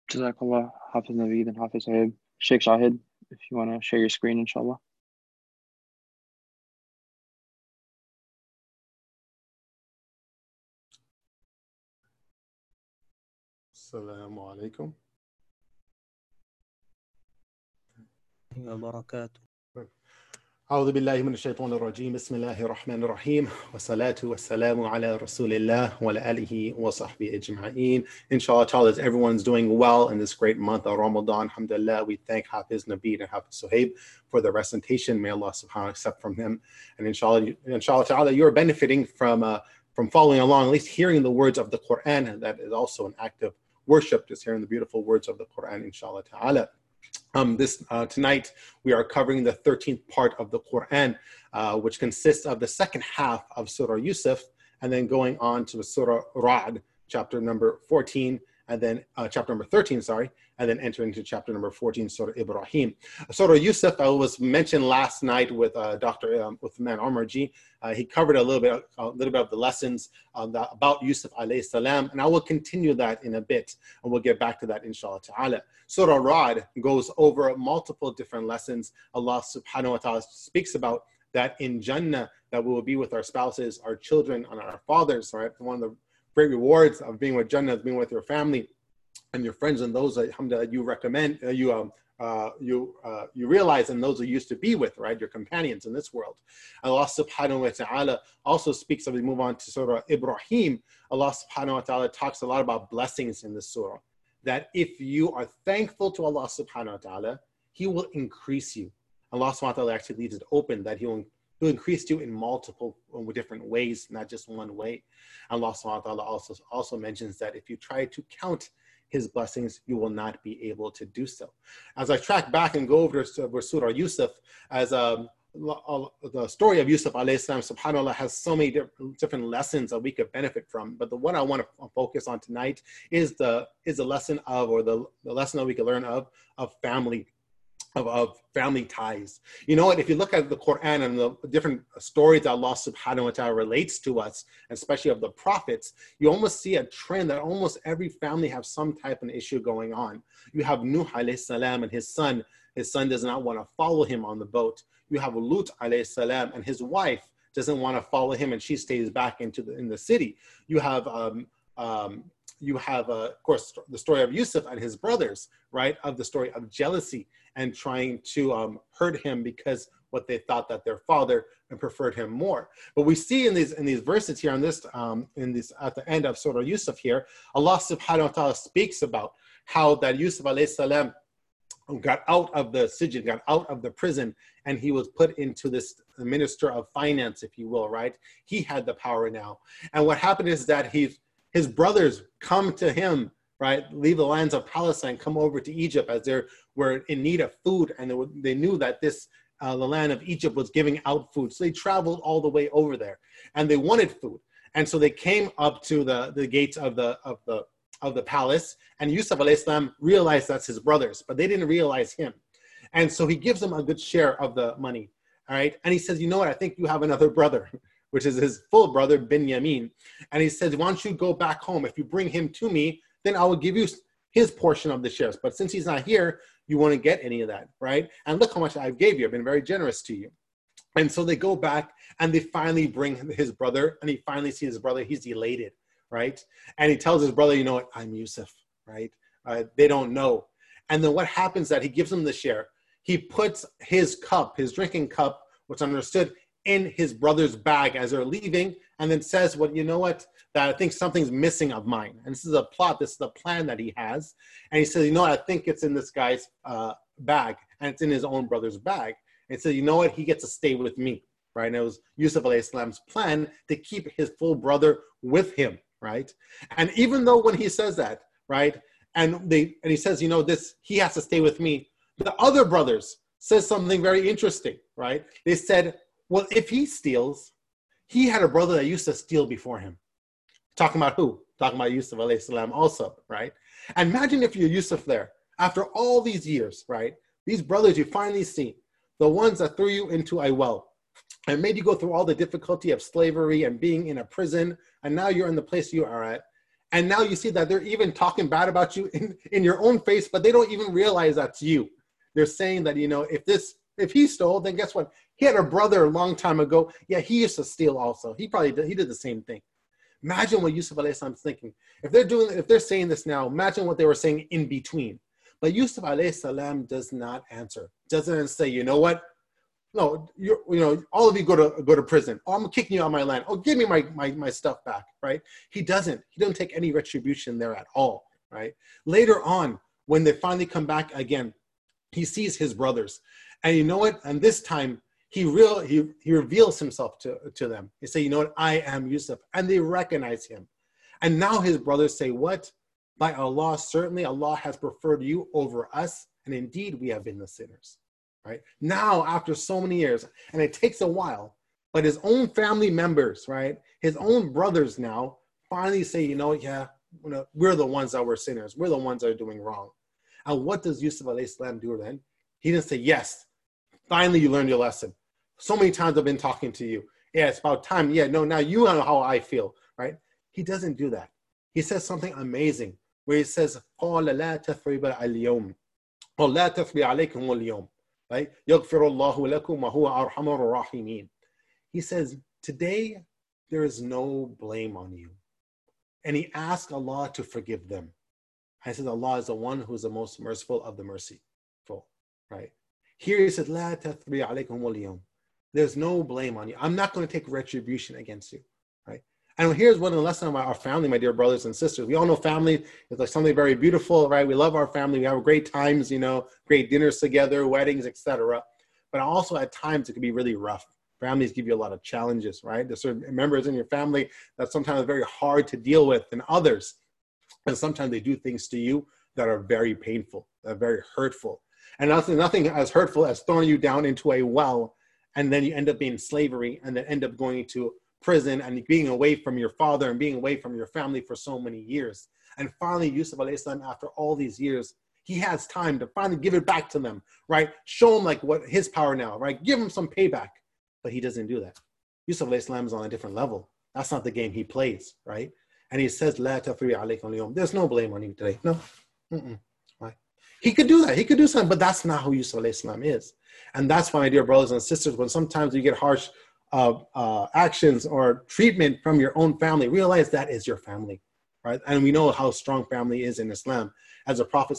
Jazakallah, Hafiz Naveed and Hafiz Sahib. Sheikh Shahid, if you want to share your screen, inshallah. Assalamu alaikum. وبركاته. أعوذ بالله من الشيطان الرجيم بسم الله الرحمن الرحيم والصلاة والسلام على رسول الله وعلى آله وصحبه أجمعين. Inshallah ta'ala, everyone's doing well in this great month of Ramadan. Alhamdulillah, we thank Hafiz Naveed and Hafiz Suhaib for the recitation. May Allah subhanahu wa ta'ala accept from them. And inshallah ta'ala, you're benefiting from following along, at least hearing the words of the Quran, and that is also an act of worship, just hearing the beautiful words of the Quran, inshallah ta'ala. Tonight, we are covering the 13th part of the Quran, which consists of the second half of Surah Yusuf, and then going on to Surah Ra'd, chapter number 14, and then chapter number 13, and then entering into chapter number 14, Surah Ibrahim. Surah Yusuf was mentioned last night with Dr. Uthman Omarji. He covered a little bit of the lessons about Yusuf alayhi salam, and I will continue that in a bit, and we'll get back to that inshallah ta'ala. Surah Ra'd goes over multiple different lessons. Allah subhanahu wa ta'ala speaks about that in Jannah, that we will be with our spouses, our children, and our fathers, right? One of the great rewards of being with Jannah is being with your family and your friends and those that you recommend, you realize, and those you used to be with, right? Your companions in this world. Allah subhanahu wa ta'ala also speaks, as we move on to Surah Ibrahim, Allah subhanahu wa ta'ala talks a lot about blessings in this surah. That if you are thankful to Allah subhanahu wa ta'ala, He will increase you. Allah subhanahu wa ta'ala actually leaves it open that He'll increase you in multiple different ways, not just one way. Allah subhanahu wa ta'ala also mentions that if you try to count His blessings, you will not be able to do so. As I track back and go over to Surah Yusuf, as the story of Yusuf alayhi salam, subhanAllah, has so many different lessons that we could benefit from. But the one I want to focus on tonight is the lesson of, or the lesson that we can learn of family. Of family ties. You know what, if you look at the Quran and the different stories that Allah subhanahu wa ta'ala relates to us, especially of the prophets, you almost see a trend that almost every family has some type of issue going on. You have Nuh alayhi salam and his son does not want to follow him on the boat. You have Lut alayhi salam and his wife doesn't want to follow him and she stays back in the city. You have of course, the story of Yusuf and his brothers, right? Of the story of jealousy and trying to hurt him because what they thought that their father and preferred him more. But we see in these verses here at the end of Surah Yusuf here, Allah subhanahu wa ta'ala speaks about how that Yusuf alayhi salam got out of the sijin, got out of the prison, and he was put into this minister of finance, if you will, right? He had the power now. And what happened is that his brothers come to him, right? Leave the lands of Palestine, come over to Egypt as they were in need of food. And they knew that the land of Egypt was giving out food. So they traveled all the way over there and they wanted food. And so they came up to the gates of the palace, and Yusuf alayhi salam realized that's his brothers, but they didn't realize him. And so he gives them a good share of the money. All right. And he says, you know what? I think you have another brother, which is his full brother, Binyamin. And he says, why don't you go back home? If you bring him to me, then I will give you his portion of the shares. But since he's not here, you won't get any of that, right? And look how much I gave you. I've been very generous to you. And so they go back and they finally bring his brother, and he finally sees his brother. He's elated, right? And he tells his brother, you know what? I'm Yusuf, right? They don't know. And then what happens that he gives him the share. He puts his cup, his drinking cup, what's understood, in his brother's bag as they're leaving, and then says, well, you know what, that I think something's missing of mine. And this is a plot, this is a plan that he has. And he says, you know what, I think it's in this guy's bag, and it's in his own brother's bag. And he said, you know what, he gets to stay with me, right? And it was Yusuf alayhi salam's plan to keep his full brother with him, right? And even though when he says that, right, and he says, you know, he has to stay with me, the other brothers says something very interesting, right? They said, well, if he steals, he had a brother that used to steal before him. Talking about who? Talking about Yusuf alayhi salam also, right? And imagine if you're Yusuf there, after all these years, right? These brothers you finally see, the ones that threw you into a well and made you go through all the difficulty of slavery and being in a prison, and now you're in the place you are at, And now you see that they're even talking bad about you in your own face, but they don't even realize that's you. They're saying that, if he stole, then guess what? He had a brother a long time ago. Yeah, he used to steal also. He did the same thing. Imagine what Yusuf alayhi salam is thinking. If they're saying this now, imagine what they were saying in between. But Yusuf alayhi salam does not answer. Doesn't say, you know what? No, all of you go to prison. Oh, I'm kicking you out of my land. Oh, give me my stuff back, right? He doesn't take any retribution there at all, right? Later on, when they finally come back again, he sees his brothers. And you know what? And this time, he reveals himself to them. He say, you know what? I am Yusuf. And they recognize him. And now his brothers say, what? By Allah, certainly Allah has preferred you over us. And indeed, we have been the sinners. Right now, after so many years, and it takes a while, but his own family members, right, his own brothers now finally say, we're the ones that were sinners. We're the ones that are doing wrong. And what does Yusuf alayhi salam do then? He didn't say, yes, finally you learned your lesson. So many times I've been talking to you. Yeah, it's about time. Yeah, no, now you know how I feel, right? He doesn't do that. He says something amazing where he says, قَالَ لَا تَثْرِيبَ الْيَوْمِ وَلَا تَثْرِيبَ عَلَيْكُمُ الْيَوْمِ. Right? يَغْفِرُ اللَّهُ لَكُمْ وَهُوَ أَرْحَمُ الرَّاحِمِينَ. He says, today there is no blame on you. And he asked Allah to forgive them. I said, Allah is the one who is the most merciful of the merciful. Right? Here he said, لَا تَثْرِيبَ عَلَيْكُمُ الْيَوْمِ. There's no blame on you. I'm not going to take retribution against you. Right? And here's one of the lessons of our family, my dear brothers and sisters. We all know family is like something very beautiful, right? We love our family. We have great times, great dinners together, weddings, etc. But also at times it can be really rough. Families give you a lot of challenges, right? There's certain members in your family that sometimes are very hard to deal with than others. And sometimes they do things to you that are very painful, that are very hurtful. And nothing as hurtful as throwing you down into a well, and then you end up being slavery, and then end up going to prison and being away from your father and being away from your family for so many years. And finally, Yusuf alayhi salam, after all these years, he has time to finally give it back to them, right? Show him like what his power now, right? Give him some payback. But he doesn't do that. Yusuf alayhi salam is on a different level. That's not the game he plays, right? And he says, "La tafri alaykum al-yawm." There's no blame on you today. No. Right? He could do that. He could do something, but that's not who Yusuf alayhi salam is. And that's why, my dear brothers and sisters, when sometimes you get harsh actions or treatment from your own family, realize that is your family, right? And we know how strong family is in Islam. As the Prophet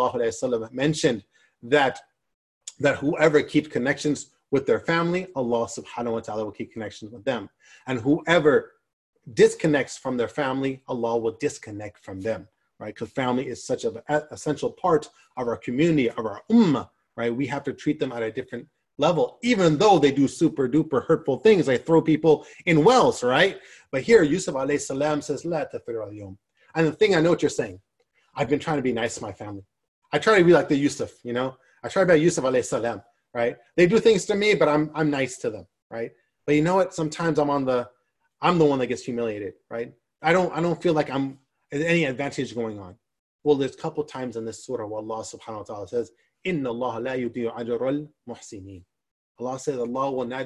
ﷺ mentioned, that whoever keeps connections with their family, Allah subhanahu wa ta'ala will keep connections with them. And whoever disconnects from their family, Allah will disconnect from them, right? Because family is such an essential part of our community, of our ummah, right? We have to treat them at a different level, even though they do super duper hurtful things, like throw people in wells, right? But here, Yusuf alayhi salam says, "La tafir al-yawm." And the thing, I know what you're saying. I've been trying to be nice to my family. I try to be like the Yusuf, I try to be like Yusuf alayhi salam, right? They do things to me, but I'm nice to them, right? But you know what? Sometimes I'm the one that gets humiliated, right? I don't feel like I'm any advantage going on. Well, there's a couple times in this surah where Allah subhanahu wa ta'ala says, Inna Allah la yudi'u ajral muhsinin. Allah says Allah will not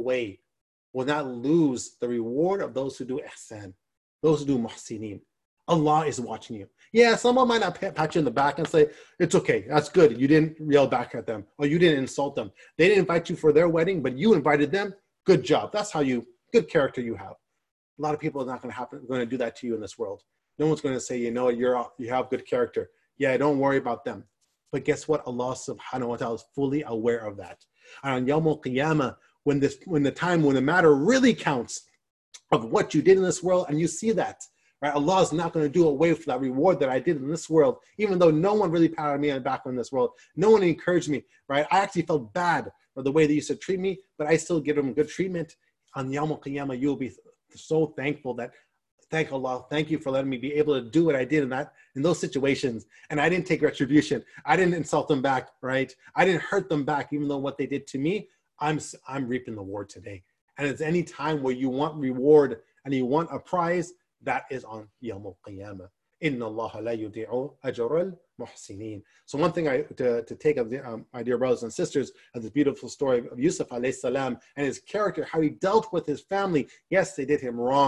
will not lose the reward of those who do ihsan, those who do muhsinin. Allah is watching you. Yeah, someone might not pat you in the back and say, it's okay, that's good. You didn't yell back at them, or you didn't insult them. They didn't invite you for their wedding, but you invited them. Good job. That's how good character you have. A lot of people are not going to do that to you in this world. No one's going to say, you have good character. Yeah, don't worry about them. But guess what? Allah subhanahu wa ta'ala is fully aware of that. And on Yawm al-Qiyamah, when the matter really counts of what you did in this world, and you see that, right? Allah is not going to do away with that reward that I did in this world, even though no one really patted me on the back in this world. No one encouraged me, right? I actually felt bad for the way they used to treat me, but I still give them good treatment. On Yawm al-Qiyamah, you'll be so thankful that, thank Allah, thank you for letting me be able to do what I did in those situations. And I didn't take retribution. I didn't insult them back, right? I didn't hurt them back, even though what they did to me, I'm reaping the reward today. And it's any time where you want reward and you want a prize, that is on Yawm al-Qiyamah. Inna Allah la yudi'u ajral muhsinin. So one thing to take of my dear brothers and sisters of this beautiful story of Yusuf alayhi salam and his character, how he dealt with his family. Yes, they did him wrong,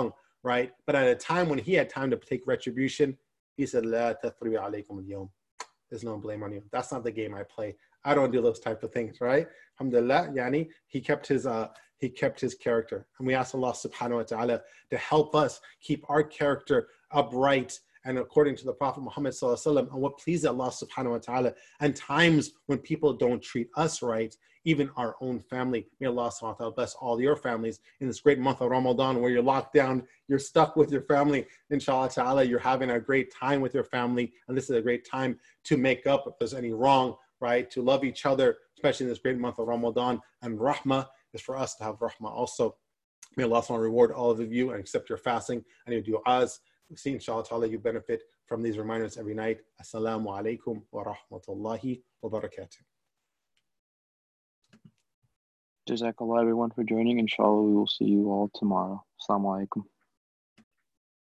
right? But at a time when he had time to take retribution, he said, "La tathriba alaykum al-yawm." There's no blame on you. That's not the game I play. I don't do those type of things, right? Alhamdulillah, yani, he kept his character. And we ask Allah subhanahu wa ta'ala to help us keep our character upright and according to the Prophet Muhammad sallallahu alaihi wasallam, and what pleases Allah subhanahu wa ta'ala. And times when people don't treat us right, even our own family. May Allah subhanahu wa ta'ala bless all your families in this great month of Ramadan where you're locked down, you're stuck with your family. Inshallah ta'ala, you're having a great time with your family. And this is a great time to make up if there's any wrong, right? To love each other, especially in this great month of Ramadan. And rahmah is for us to have rahmah also. May Allah subhanahu wa ta'ala reward all of you and accept your fasting and your du'as. We see, inshallah ta'ala, you benefit from these reminders every night. Assalamu alaikum wa rahmatullahi wa barakatuh. Jazakallah everyone for joining. Inshallah, we will see you all tomorrow. Assalamu alaikum.